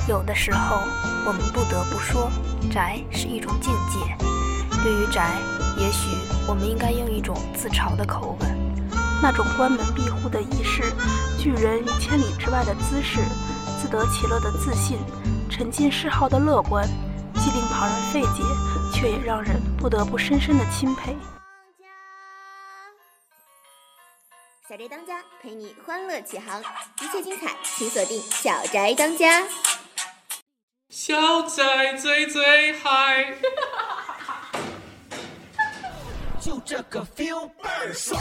有的时候我们不得不说，宅是一种境界。对于宅，也许我们应该用一种自嘲的口吻， 那种关门闭户的仪式，拒人于千里之外的姿势，自得其乐的自信，沉浸嗜好的乐观，既令旁人费解，却也让人不得不深深的钦佩。 小宅当家陪你欢乐启航，一切精彩请锁定小宅当家。 小宅最最嗨， 就这个 feel 倍儿爽。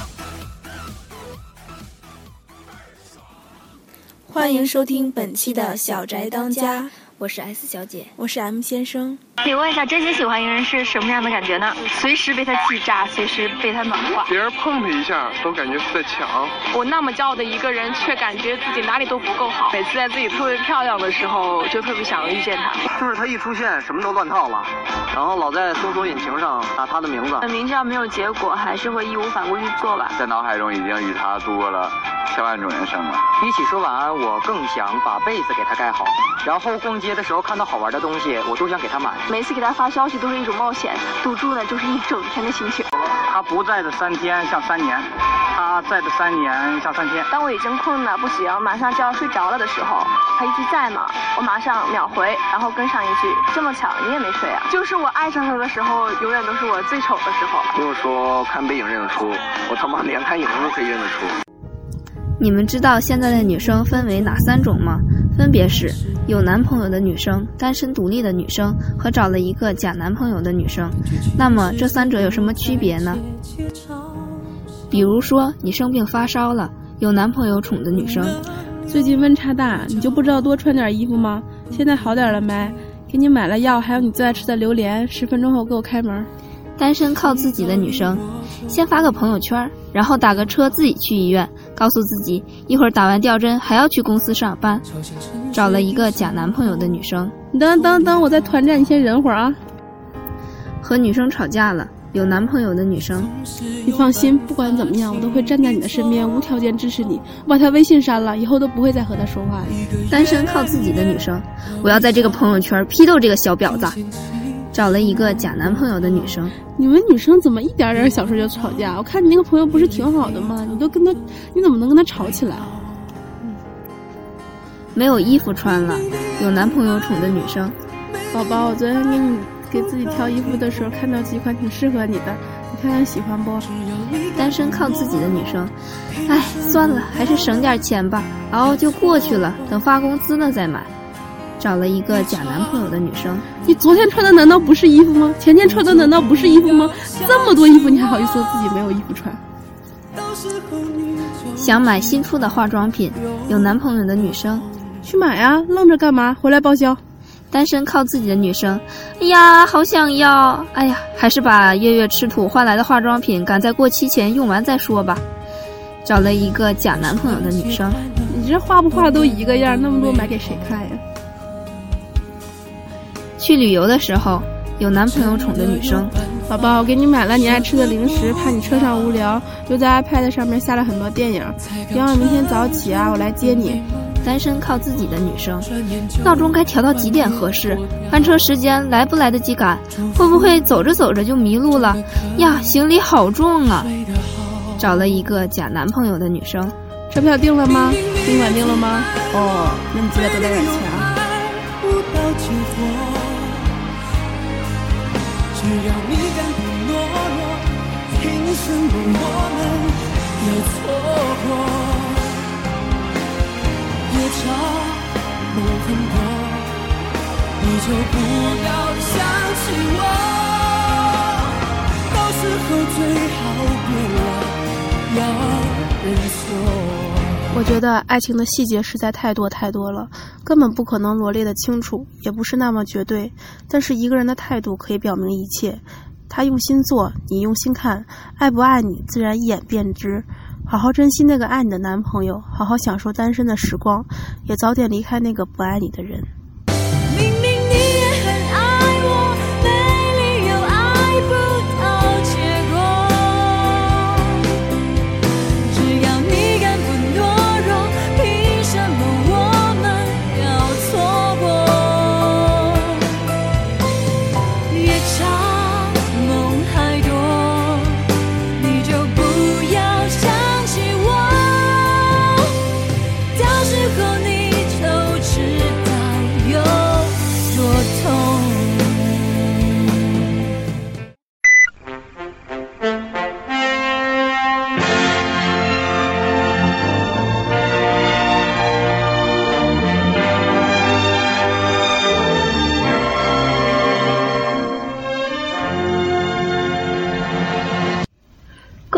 欢迎收听本期的小宅当家， 我是 S 小姐， 我是 M 先生。 请问一下，真心喜欢一个人是什么样的感觉呢？随时被他气炸，随时被他暖化。 别人碰他一下都感觉是在抢。 我那么骄傲的一个人，却感觉自己哪里都不够好。每次在自己特别漂亮的时候，就特别想遇见他。 就是他一出现，什么都乱套了，然后老在搜索引擎上打他的名字。 明知道没有结果，还是会义无反顾去做吧。 在脑海中已经与他度过了千万种人生了。 比起说晚安，我更想把被子给他盖好，然后逛街的时候看到好玩的东西，我都想给他买。 每次给他发消息都是一种冒险，赌注呢就是一整天的心情。 他不在的3天像3年，他在的3年像3天。 当我已经困得不行，马上就要睡着了的时候，他一句在吗？我马上秒回，然后跟上一句这么巧你也没睡啊。就是我爱上他的时候，永远都是我最丑的时候。 不用说看背影认得出，我他妈连看影子都可以认得出。 你们知道现在的女生分为哪3种吗？分别是有男朋友的女生、单身独立的女生和找了一个假男朋友的女生。那么这3者有什么区别呢？比如说你生病发烧了，有男朋友宠的女生， 最近温差大，你就不知道多穿点衣服吗？现在好点了没？给你买了药，还有你最爱吃的榴莲，10分钟后给我开门。 单身靠自己的女生，先发个朋友圈，然后打个车自己去医院，告诉自己一会儿打完吊针还要去公司上班。找了一个假男朋友的女生， 你等，我在团战，你先忍会儿啊。 和女生吵架了，有男朋友的女生， 你放心，不管怎么样，我都会站在你的身边，无条件支持你。我把他微信删了，以后都不会再和他说话了。 单身靠自己的女生，我要在这个朋友圈批斗这个小婊子。找了一个假男朋友的女生， 你们女生怎么一点点小事就吵架？我看你那个朋友不是挺好的吗？你怎么能跟他吵起来？ 没有衣服穿了，有男朋友宠的女生， 宝宝，我昨天给自己挑衣服的时候看到几款挺适合你的，你看看喜欢不？ 单身靠自己的女生，哎，算了，还是省点钱吧，熬就过去了，等发工资了再买。找了一个假男朋友的女生， 你昨天穿的难道不是衣服吗？前天穿的难道不是衣服吗？这么多衣服你还好意思说自己没有衣服穿？ 想买新出的化妆品，有男朋友的女生， 去买啊，愣着干嘛？回来报销。 单身靠自己的女生，哎呀好想要，哎呀还是把月月吃土换来的化妆品赶在过期前用完再说吧。找了一个假男朋友的女生， 你这画不画都一个样，那么多买给谁看呀？ 去旅游的时候，有男朋友宠的女生， 宝宝，我给你买了你爱吃的零食，怕你车上无聊，就在 iPad 上面下了很多电影。希望明天早起啊，我来接你。 单身靠自己的女生，闹钟该调到几点合适？翻车时间来不来得及赶？会不会走着走着就迷路了？呀，行李好重啊！找了一个假男朋友的女生， 车票订了吗？宾馆订了吗？哦，那你记得多带点钱啊。 只要你敢不懦弱，凭什么我们要错过？夜长梦很多，你就不要想起我，到时候最好别了，要认错。 我觉得爱情的细节实在太多了，根本不可能罗列得清楚，也不是那么绝对。但是一个人的态度可以表明一切，他用心做，你用心看，爱不爱你自然一眼便知。好好珍惜那个爱你的男朋友，好好享受单身的时光，也早点离开那个不爱你的人。 明明你也很爱我，没理由爱不到结果。只要你敢不懦弱，凭什么我们要错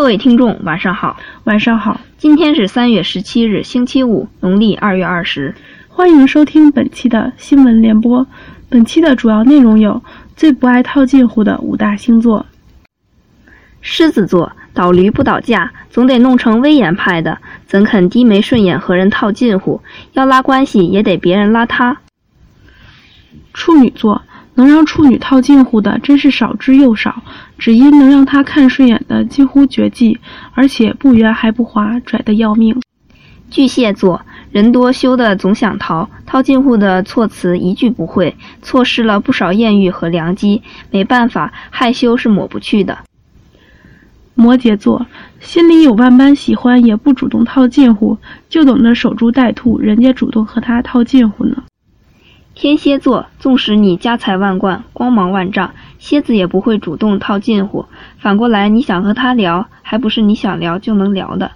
各位听众，晚上好。 晚上好。 今天是3月17日，星期五，农历2月20。 欢迎收听本期的新闻联播。本期的主要内容有：最不爱套近乎的5大星座。 狮子座，倒驴不倒架，总得弄成威严派的，怎肯低眉顺眼和人套近乎？要拉关系也得别人拉他。 处女座，能让处女套近乎的真是少之又少，只因能让他看顺眼的几乎绝迹，而且不圆还不滑，拽得要命。 巨蟹座，人多羞的总想逃，套近乎的措辞一句不会，错失了不少艳遇和良机，没办法，害羞是抹不去的。 摩羯座，心里有万般喜欢，也不主动套近乎，就等着守株待兔，人家主动和他套近乎呢。 天蝎座，纵使你家财万贯，光芒万丈，蝎子也不会主动套近乎，反过来你想和他聊，还不是你想聊就能聊的。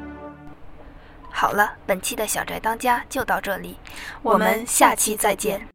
好了，本期的小宅当家就到这里，我们下期再见。